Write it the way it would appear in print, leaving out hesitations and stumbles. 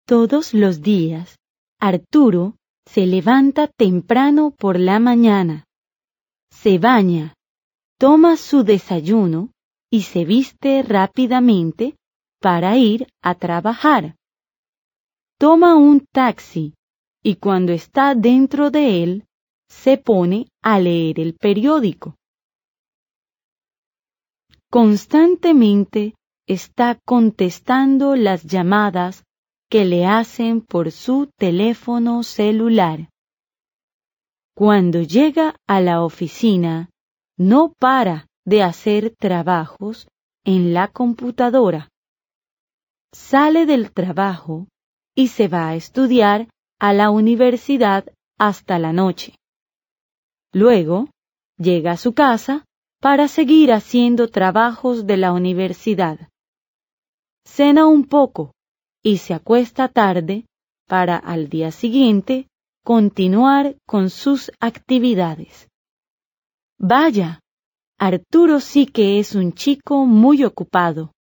Todos los días, Arturo se levanta temprano por la mañana, se baña, toma su desayuno y se viste rápidamente para ir a trabajar. Toma un taxi y cuando está dentro de él, se pone a leer el periódico. Constantemente está contestando las llamadas que le hacen por su teléfono celular. Cuando llega a la oficina, no para de hacer trabajos en la computadora. Sale del trabajo y se va a estudiar a la universidad hasta la noche. Luego, llega a su casa para seguir haciendo trabajos de la universidad. Cena un poco y se acuesta tarde para al día siguiente continuar con sus actividades. Vaya, Arturo sí que es un chico muy ocupado.